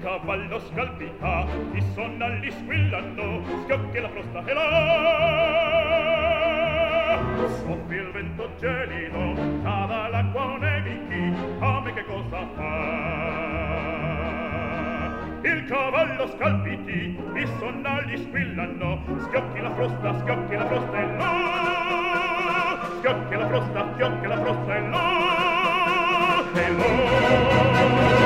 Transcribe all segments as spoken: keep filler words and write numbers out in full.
cavallo scalpita, i sonnalli squillano, schiocchi la frosta e là. Soffia il vento gelido, cada l'acqua nevichi, a me che cosa fa? Il cavallo scalpiti, i sonnalli squillano, schiocchi la frosta, schiocchi la frosta e là. Schiocchi la frosta, schiocchi la frosta e là. E là.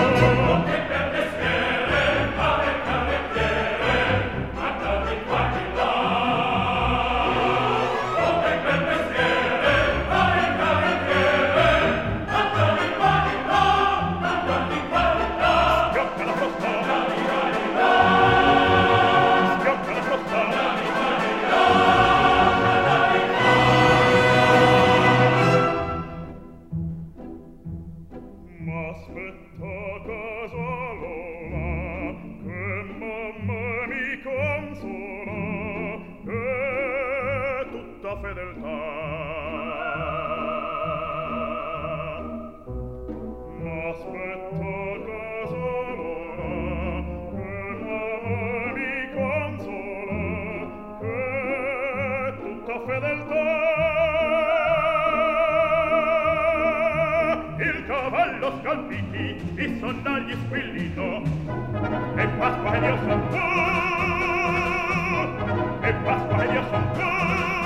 Scalpiti, i sonnagli squillino, e Pasqua e Dio son tu, e Pasqua e Dio son tu.